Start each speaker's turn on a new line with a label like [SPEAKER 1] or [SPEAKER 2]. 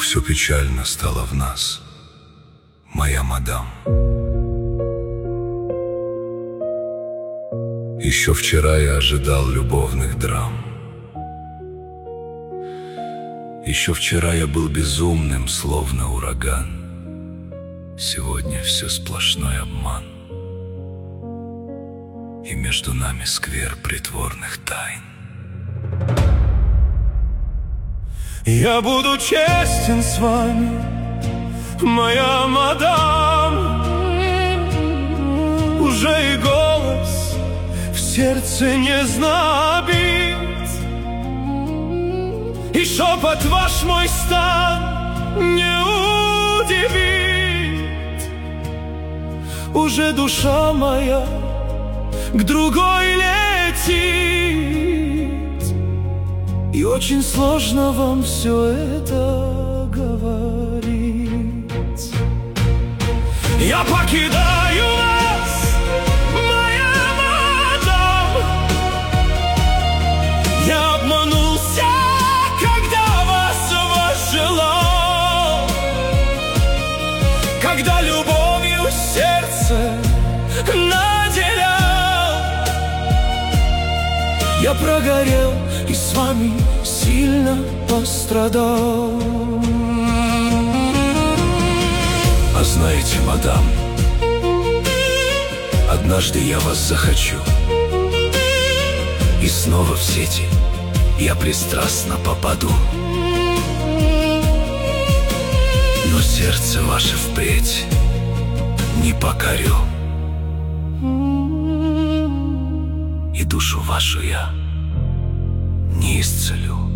[SPEAKER 1] все печально стало в нас, моя мадам. Еще вчера я ожидал любовных драм. Еще вчера я был безумным, словно ураган. Сегодня все сплошной обман, и между нами сквер притворных тайн.
[SPEAKER 2] Я буду честен с вами, моя мадам. Уже и голос в сердце не знобит, и шепот ваш мой стан не удивит. Уже душа моя к другой летит, и очень сложно вам все это говорить. Я покидаю вас, моя мадам. Я обманулся, когда вас возжелал, когда любовью сердце наделял. Я прогорел и с вами сильно пострадал.
[SPEAKER 1] А знаете, мадам, однажды я вас захочу, и снова в сети я пристрастно попаду. Но сердце ваше впредь не покорю, и душу вашу я не исцелю.